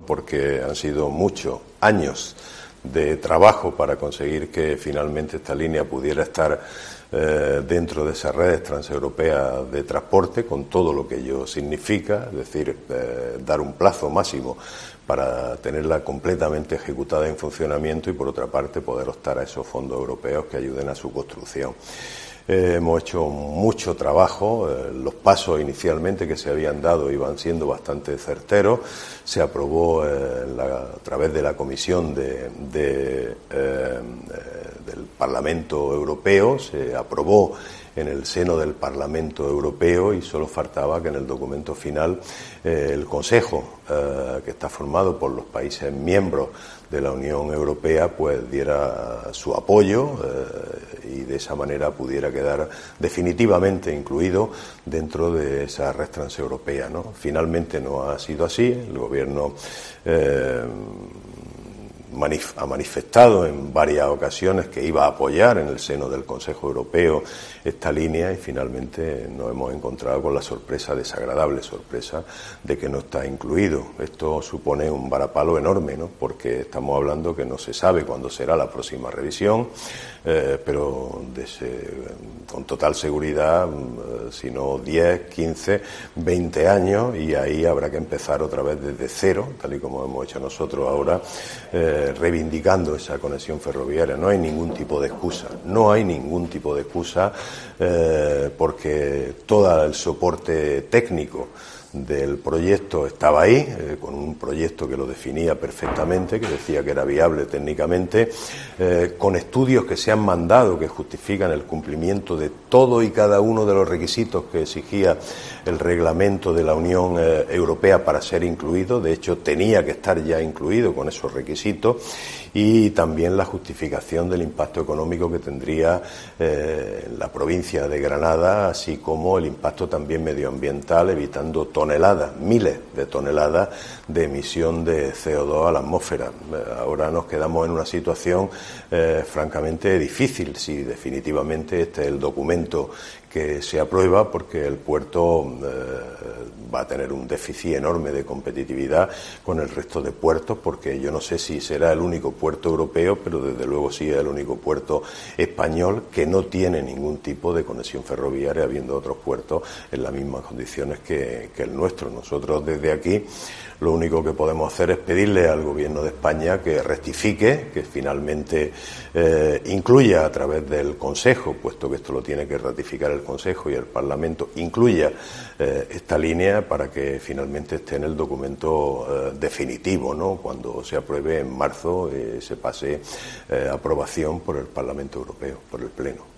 porque han sido muchos años de trabajo para conseguir que finalmente esta línea pudiera estar dentro de esas redes transeuropeas de transporte, con todo lo que ello significa, es decir, dar un plazo máximo para tenerla completamente ejecutada en funcionamiento y, por otra parte, poder optar a esos fondos europeos que ayuden a su construcción. Hemos hecho mucho trabajo, los pasos inicialmente que se habían dado iban siendo bastante certeros, se aprobó a través de la Comisión del Parlamento Europeo, se aprobó en el seno del Parlamento Europeo y solo faltaba que en el documento final el Consejo, que está formado por los países miembros de la Unión Europea, pues diera su apoyo y de esa manera pudiera quedar definitivamente incluido dentro de esa red transeuropea, ¿no? Finalmente no ha sido así. El Gobierno ha manifestado en varias ocasiones que iba a apoyar en el seno del Consejo Europeo esta línea y finalmente nos hemos encontrado con la sorpresa, desagradable sorpresa, de que no está incluido. Esto supone un varapalo enorme, ¿no? Porque estamos hablando que no se sabe cuándo será la próxima revisión, pero con total seguridad, si no 10, 15, 20 años, y ahí habrá que empezar otra vez desde cero, tal y como hemos hecho nosotros ahora, reivindicando esa conexión ferroviaria. No hay ningún tipo de excusa, porque todo el soporte técnico del proyecto estaba ahí, con un proyecto que lo definía perfectamente, que decía que era viable técnicamente, con estudios que se han mandado que justifican el cumplimiento de todo y cada uno de los requisitos que exigía el reglamento de la Unión Europea para ser incluido. De hecho, tenía que estar ya incluido con esos requisitos, y también la justificación del impacto económico que tendría en la provincia de Granada, así como el impacto también medioambiental, evitando toneladas, miles de toneladas de emisión de CO2 a la atmósfera. Ahora nos quedamos en una situación francamente difícil si definitivamente este es el documento que se aprueba, porque el puerto va a tener un déficit enorme de competitividad con el resto de puertos, porque yo no sé si será el único puerto europeo, pero desde luego sí es el único puerto español que no tiene ningún tipo de conexión ferroviaria, habiendo otros puertos en las mismas condiciones que el nuestro. Nosotros desde aquí lo único que podemos hacer es pedirle al Gobierno de España que rectifique, que finalmente incluya a través del Consejo, puesto que esto lo tiene que ratificar el Consejo y el Parlamento, incluya esta línea para que finalmente esté en el documento definitivo, ¿no? Cuando se apruebe en marzo, se pase a aprobación por el Parlamento Europeo, por el Pleno.